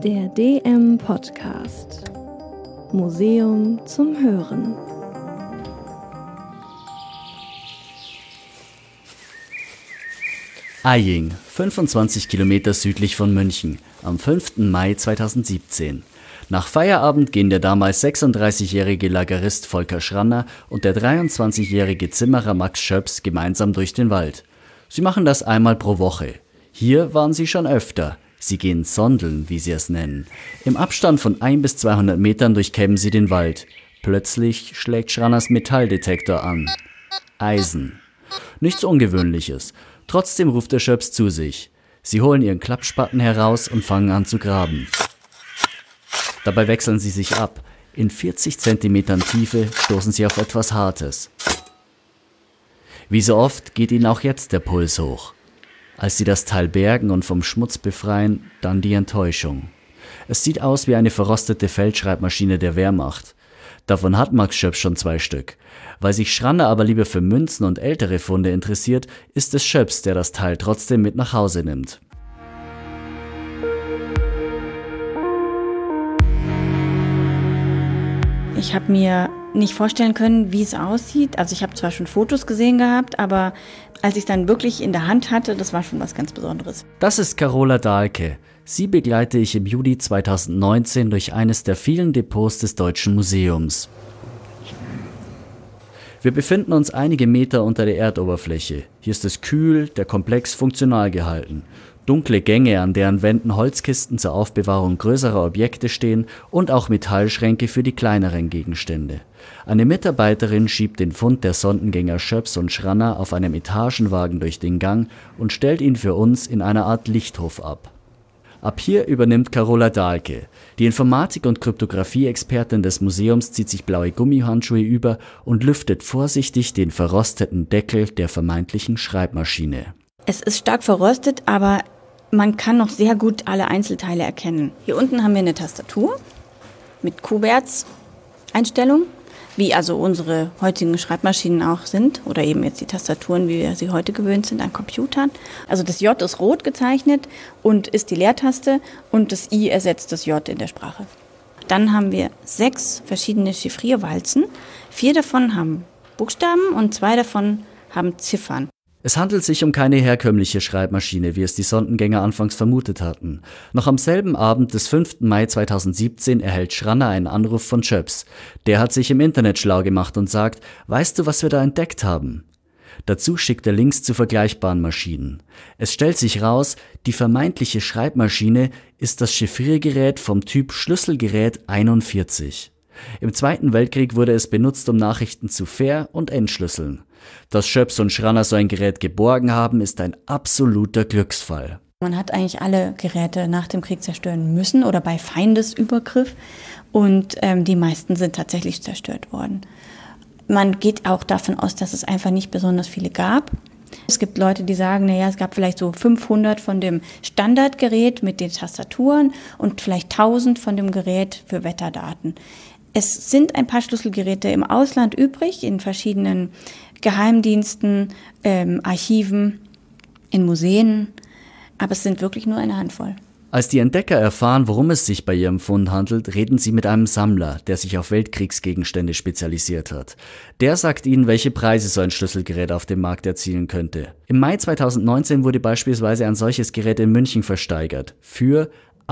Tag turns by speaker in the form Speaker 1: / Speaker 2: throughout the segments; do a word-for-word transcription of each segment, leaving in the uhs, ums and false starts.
Speaker 1: Der D M Podcast. Museum zum Hören.
Speaker 2: Aying, fünfundzwanzig Kilometer südlich von München, am fünften Mai zweitausendsiebzehn. Nach Feierabend gehen der damals sechsunddreißigjährige Lagerist Volker Schranner und der dreiundzwanzigjährige Zimmerer Max Schöps gemeinsam durch den Wald. Sie machen das einmal pro Woche. Hier waren sie schon öfter. Sie gehen sondeln, wie sie es nennen. Im Abstand von ein bis zweihundert Metern durchkämmen sie den Wald. Plötzlich schlägt Schranners Metalldetektor an. Eisen. Nichts Ungewöhnliches. Trotzdem ruft der Schöps zu sich. Sie holen ihren Klappspaten heraus und fangen an zu graben. Dabei wechseln sie sich ab. In vierzig Zentimetern Tiefe stoßen sie auf etwas Hartes. Wie so oft geht ihnen auch jetzt der Puls hoch. Als sie das Teil bergen und vom Schmutz befreien, dann die Enttäuschung. Es sieht aus wie eine verrostete Feldschreibmaschine der Wehrmacht. Davon hat Max Schöps schon zwei Stück. Weil sich Schranner aber lieber für Münzen und ältere Funde interessiert, ist es Schöps, der das Teil trotzdem mit nach Hause nimmt.
Speaker 3: Ich habe mir nicht vorstellen können, wie es aussieht. Also ich habe zwar schon Fotos gesehen gehabt, aber als ich es dann wirklich in der Hand hatte, das war schon was ganz Besonderes.
Speaker 2: Das ist Carola Dahlke. Sie begleite ich im Juli zweitausendneunzehn durch eines der vielen Depots des Deutschen Museums. Wir befinden uns einige Meter unter der Erdoberfläche. Hier ist es kühl, der Komplex funktional gehalten. Dunkle Gänge, an deren Wänden Holzkisten zur Aufbewahrung größerer Objekte stehen und auch Metallschränke für die kleineren Gegenstände. Eine Mitarbeiterin schiebt den Fund der Sondengänger Schöps und Schranner auf einem Etagenwagen durch den Gang und stellt ihn für uns in einer Art Lichthof ab. Ab hier übernimmt Carola Dahlke. Die Informatik- und Kryptographie-Expertin des Museums zieht sich blaue Gummihandschuhe über und lüftet vorsichtig den verrosteten Deckel der vermeintlichen Schreibmaschine.
Speaker 3: Es ist stark verrostet, aber man kann noch sehr gut alle Einzelteile erkennen. Hier unten haben wir eine Tastatur mit Kuberts-Einstellung, wie also unsere heutigen Schreibmaschinen auch sind, oder eben jetzt die Tastaturen, wie wir sie heute gewöhnt sind an Computern. Also das J ist rot gezeichnet und ist die Leertaste und das I ersetzt das J in der Sprache. Dann haben wir sechs verschiedene Chiffrierwalzen. Vier davon haben Buchstaben und zwei davon haben Ziffern.
Speaker 2: Es handelt sich um keine herkömmliche Schreibmaschine, wie es die Sondengänger anfangs vermutet hatten. Noch am selben Abend des fünften Mai zweitausendsiebzehn erhält Schranner einen Anruf von Schöps. Der hat sich im Internet schlau gemacht und sagt, weißt du, was wir da entdeckt haben? Dazu schickt er Links zu vergleichbaren Maschinen. Es stellt sich raus, die vermeintliche Schreibmaschine ist das Chiffriergerät vom Typ Schlüsselgerät einundvierzig. Im Zweiten Weltkrieg wurde es benutzt, um Nachrichten zu ver- und entschlüsseln. Dass Schöps und Schranner so ein Gerät geborgen haben, ist ein absoluter Glücksfall.
Speaker 3: Man hat eigentlich alle Geräte nach dem Krieg zerstören müssen oder bei Feindesübergriff und ähm, die meisten sind tatsächlich zerstört worden. Man geht auch davon aus, dass es einfach nicht besonders viele gab. Es gibt Leute, die sagen, naja, es gab vielleicht so fünfhundert von dem Standardgerät mit den Tastaturen und vielleicht tausend von dem Gerät für Wetterdaten. Es sind ein paar Schlüsselgeräte im Ausland übrig, in verschiedenen Geheimdiensten, ähm, Archiven, in Museen, aber es sind wirklich nur eine Handvoll.
Speaker 2: Als die Entdecker erfahren, worum es sich bei ihrem Fund handelt, reden sie mit einem Sammler, der sich auf Weltkriegsgegenstände spezialisiert hat. Der sagt ihnen, welche Preise so ein Schlüsselgerät auf dem Markt erzielen könnte. Im Mai zweitausendneunzehn wurde beispielsweise ein solches Gerät in München versteigert, für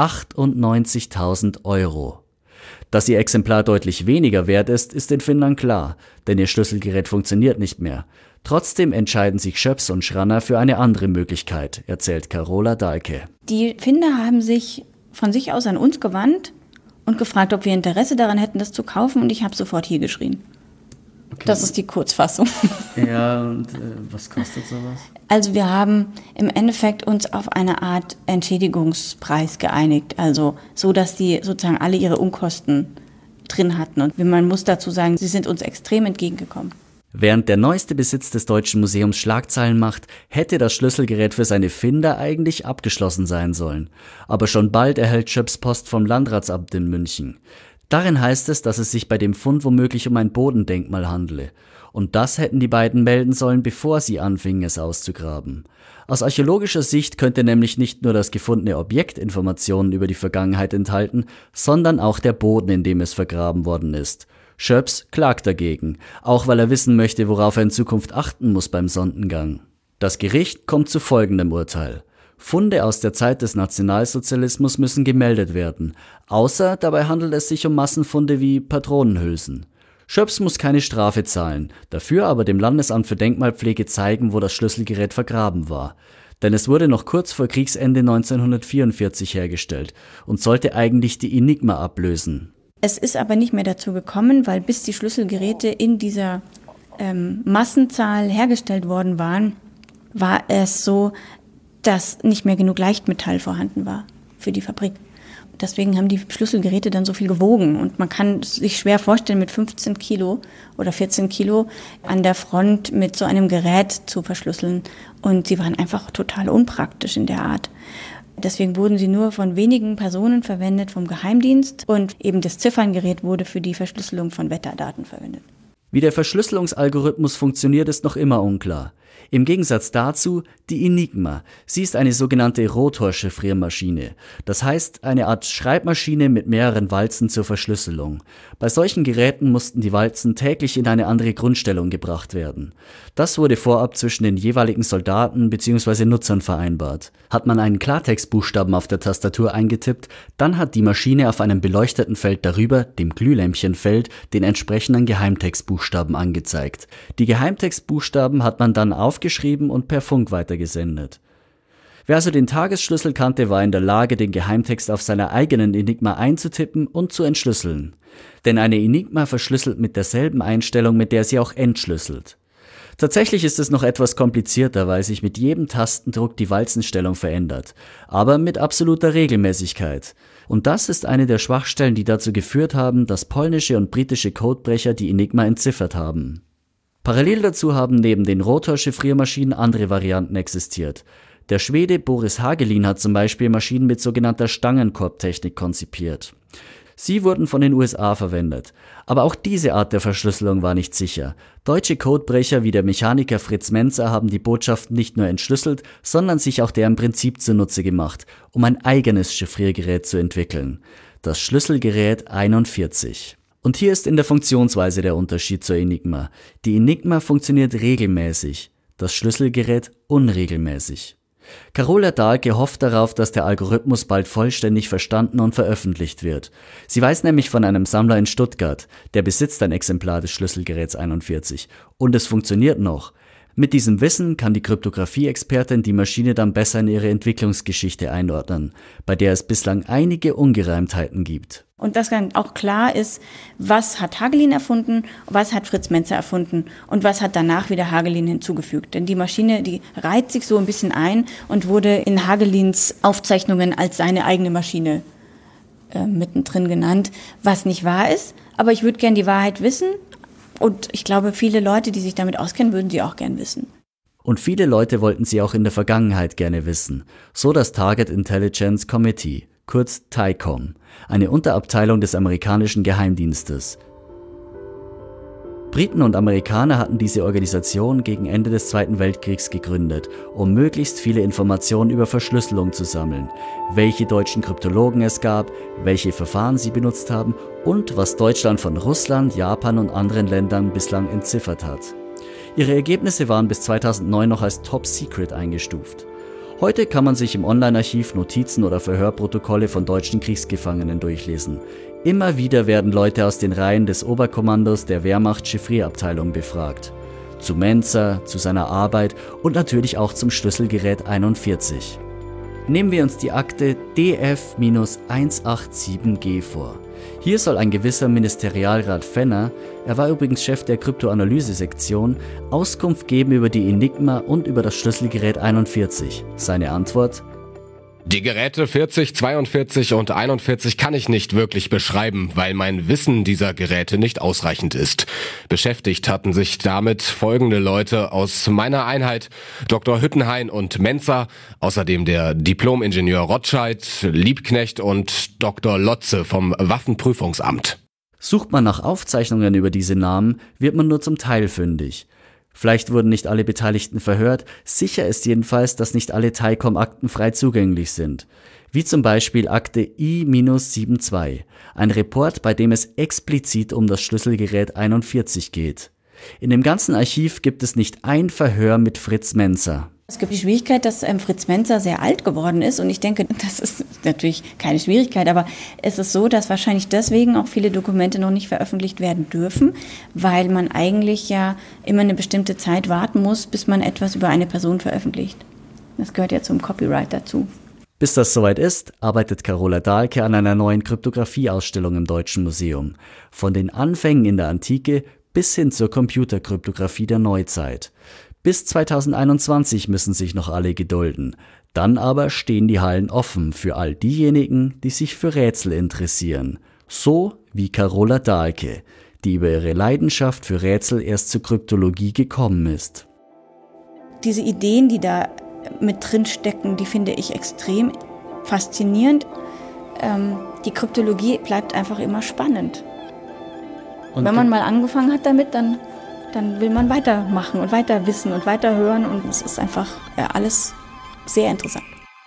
Speaker 2: achtundneunzigtausend Euro. Dass ihr Exemplar deutlich weniger wert ist, ist den Findern klar, denn ihr Schlüsselgerät funktioniert nicht mehr. Trotzdem entscheiden sich Schöps und Schranner für eine andere Möglichkeit, erzählt Carola Dahlke.
Speaker 3: Die Finder haben sich von sich aus an uns gewandt und gefragt, ob wir Interesse daran hätten, das zu kaufen, und ich habe sofort hier geschrien. Okay. Das ist die Kurzfassung.
Speaker 2: Ja, und äh, was kostet sowas?
Speaker 3: Also wir haben im Endeffekt uns auf eine Art Entschädigungspreis geeinigt, also so, dass die sozusagen alle ihre Unkosten drin hatten. Und man muss dazu sagen, sie sind uns extrem entgegengekommen.
Speaker 2: Während der neueste Besitz des Deutschen Museums Schlagzeilen macht, hätte das Schlüsselgerät für seine Finder eigentlich abgeschlossen sein sollen. Aber schon bald erhält Schöps Post vom Landratsamt in München. Darin heißt es, dass es sich bei dem Fund womöglich um ein Bodendenkmal handele. Und das hätten die beiden melden sollen, bevor sie anfingen, es auszugraben. Aus archäologischer Sicht könnte nämlich nicht nur das gefundene Objekt Informationen über die Vergangenheit enthalten, sondern auch der Boden, in dem es vergraben worden ist. Schöps klagt dagegen, auch weil er wissen möchte, worauf er in Zukunft achten muss beim Sondengang. Das Gericht kommt zu folgendem Urteil. Funde aus der Zeit des Nationalsozialismus müssen gemeldet werden, außer dabei handelt es sich um Massenfunde wie Patronenhülsen. Schöps muss keine Strafe zahlen, dafür aber dem Landesamt für Denkmalpflege zeigen, wo das Schlüsselgerät vergraben war. Denn es wurde noch kurz vor Kriegsende neunzehnhundertvierundvierzig hergestellt und sollte eigentlich die Enigma ablösen.
Speaker 3: Es ist aber nicht mehr dazu gekommen, weil bis die Schlüsselgeräte in dieser ähm, Massenzahl hergestellt worden waren, war es so, dass nicht mehr genug Leichtmetall vorhanden war für die Fabrik. Deswegen haben die Schlüsselgeräte dann so viel gewogen. Und man kann sich schwer vorstellen, mit fünfzehn Kilo oder vierzehn Kilo an der Front mit so einem Gerät zu verschlüsseln. Und sie waren einfach total unpraktisch in der Art. Deswegen wurden sie nur von wenigen Personen verwendet vom Geheimdienst. Und eben das Zifferngerät wurde für die Verschlüsselung von Wetterdaten verwendet.
Speaker 2: Wie der Verschlüsselungsalgorithmus funktioniert, ist noch immer unklar. Im Gegensatz dazu die Enigma. Sie ist eine sogenannte Rotor-Chiffriermaschine. Das heißt, eine Art Schreibmaschine mit mehreren Walzen zur Verschlüsselung. Bei solchen Geräten mussten die Walzen täglich in eine andere Grundstellung gebracht werden. Das wurde vorab zwischen den jeweiligen Soldaten bzw. Nutzern vereinbart. Hat man einen Klartextbuchstaben auf der Tastatur eingetippt, dann hat die Maschine auf einem beleuchteten Feld darüber, dem Glühlämpchenfeld, den entsprechenden Geheimtextbuchstaben angezeigt. Die Geheimtextbuchstaben hat man dann aufgeschrieben und per Funk weitergesendet. Wer also den Tagesschlüssel kannte, war in der Lage, den Geheimtext auf seiner eigenen Enigma einzutippen und zu entschlüsseln. Denn eine Enigma verschlüsselt mit derselben Einstellung, mit der sie auch entschlüsselt. Tatsächlich ist es noch etwas komplizierter, weil sich mit jedem Tastendruck die Walzenstellung verändert, aber mit absoluter Regelmäßigkeit. Und das ist eine der Schwachstellen, die dazu geführt haben, dass polnische und britische Codebrecher die Enigma entziffert haben. Parallel dazu haben neben den Rotor-Chiffriermaschinen andere Varianten existiert. Der Schwede Boris Hagelin hat zum Beispiel Maschinen mit sogenannter Stangenkorbtechnik konzipiert. Sie wurden von den U S A verwendet. Aber auch diese Art der Verschlüsselung war nicht sicher. Deutsche Codebrecher wie der Mechaniker Fritz Menzer haben die Botschaften nicht nur entschlüsselt, sondern sich auch deren Prinzip zunutze gemacht, um ein eigenes Chiffriergerät zu entwickeln. Das Schlüsselgerät einundvierzig. Und hier ist in der Funktionsweise der Unterschied zur Enigma. Die Enigma funktioniert regelmäßig, das Schlüsselgerät unregelmäßig. Carola Dahlke hofft darauf, dass der Algorithmus bald vollständig verstanden und veröffentlicht wird. Sie weiß nämlich von einem Sammler in Stuttgart, der besitzt ein Exemplar des Schlüsselgeräts einundvierzig. Und es funktioniert noch. Mit diesem Wissen kann die Kryptographie-Expertin die Maschine dann besser in ihre Entwicklungsgeschichte einordnen, bei der es bislang einige Ungereimtheiten gibt.
Speaker 3: Und dass dann auch klar ist, was hat Hagelin erfunden, was hat Fritz Menzer erfunden und was hat danach wieder Hagelin hinzugefügt. Denn die Maschine, die reiht sich so ein bisschen ein und wurde in Hagelins Aufzeichnungen als seine eigene Maschine äh, mittendrin genannt, was nicht wahr ist. Aber ich würde gern die Wahrheit wissen und ich glaube, viele Leute, die sich damit auskennen, würden sie auch gern wissen.
Speaker 2: Und viele Leute wollten sie auch in der Vergangenheit gerne wissen. So das Target Intelligence Committee, kurz T I C O M, eine Unterabteilung des amerikanischen Geheimdienstes. Briten und Amerikaner hatten diese Organisation gegen Ende des Zweiten Weltkriegs gegründet, um möglichst viele Informationen über Verschlüsselung zu sammeln, welche deutschen Kryptologen es gab, welche Verfahren sie benutzt haben und was Deutschland von Russland, Japan und anderen Ländern bislang entziffert hat. Ihre Ergebnisse waren bis zweitausendneun noch als Top Secret eingestuft. Heute kann man sich im Online-Archiv Notizen oder Verhörprotokolle von deutschen Kriegsgefangenen durchlesen. Immer wieder werden Leute aus den Reihen des Oberkommandos der Wehrmacht-Chiffrierabteilung befragt. Zu Menzer, zu seiner Arbeit und natürlich auch zum Schlüsselgerät einundvierzig. Nehmen wir uns die Akte D F hundertsiebenundachtzig G vor. Hier soll ein gewisser Ministerialrat Fenner, er war übrigens Chef der Kryptoanalyse-Sektion, Auskunft geben über die Enigma und über das Schlüsselgerät einundvierzig. Seine Antwort:
Speaker 4: Die Geräte vierzig, zweiundvierzig und einundvierzig kann ich nicht wirklich beschreiben, weil mein Wissen dieser Geräte nicht ausreichend ist. Beschäftigt hatten sich damit folgende Leute aus meiner Einheit: Doktor Hüttenhain und Menzer, außerdem der Diplom-Ingenieur Rotscheid, Liebknecht und Doktor Lotze vom Waffenprüfungsamt.
Speaker 2: Sucht man nach Aufzeichnungen über diese Namen, wird man nur zum Teil fündig. Vielleicht wurden nicht alle Beteiligten verhört, sicher ist jedenfalls, dass nicht alle Taicom-Akten frei zugänglich sind. Wie zum Beispiel Akte I zweiundsiebzig, ein Report, bei dem es explizit um das Schlüsselgerät einundvierzig geht. In dem ganzen Archiv gibt es nicht ein Verhör mit Fritz Menzer.
Speaker 3: Es gibt die Schwierigkeit, dass ähm, Fritz Menzer sehr alt geworden ist und ich denke, das ist natürlich keine Schwierigkeit, aber es ist so, dass wahrscheinlich deswegen auch viele Dokumente noch nicht veröffentlicht werden dürfen, weil man eigentlich ja immer eine bestimmte Zeit warten muss, bis man etwas über eine Person veröffentlicht. Das gehört ja zum Copyright dazu.
Speaker 2: Bis das soweit ist, arbeitet Carola Dahlke an einer neuen Kryptographie-Ausstellung im Deutschen Museum. Von den Anfängen in der Antike bis hin zur Computerkryptographie der Neuzeit. Bis zweitausendeinundzwanzig müssen sich noch alle gedulden. Dann aber stehen die Hallen offen für all diejenigen, die sich für Rätsel interessieren. So wie Carola Dahlke, die über ihre Leidenschaft für Rätsel erst zur Kryptologie gekommen ist.
Speaker 3: Diese Ideen, die da mit drin stecken, die finde ich extrem faszinierend. Ähm, die Kryptologie bleibt einfach immer spannend. Und wenn man mal angefangen hat damit, dann, dann will man weitermachen und weiter wissen und weiter hören und es ist einfach ja, alles sehr interessant.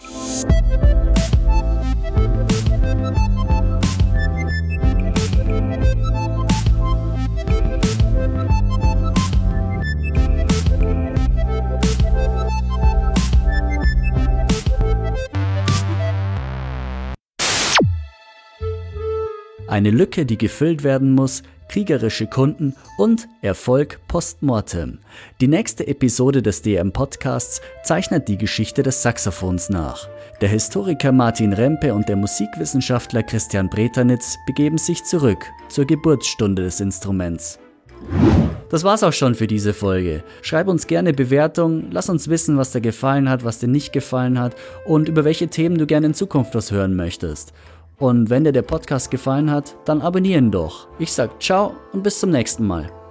Speaker 2: Eine Lücke, die gefüllt werden muss, kriegerische Kunden und Erfolg postmortem. Die nächste Episode des D M-Podcasts zeichnet die Geschichte des Saxophons nach. Der Historiker Martin Rempe und der Musikwissenschaftler Christian Breternitz begeben sich zurück zur Geburtsstunde des Instruments. Das war's auch schon für diese Folge. Schreib uns gerne Bewertungen, lass uns wissen, was dir gefallen hat, was dir nicht gefallen hat und über welche Themen du gerne in Zukunft was hören möchtest. Und wenn dir der Podcast gefallen hat, dann abonnieren doch. Ich sag ciao und bis zum nächsten Mal.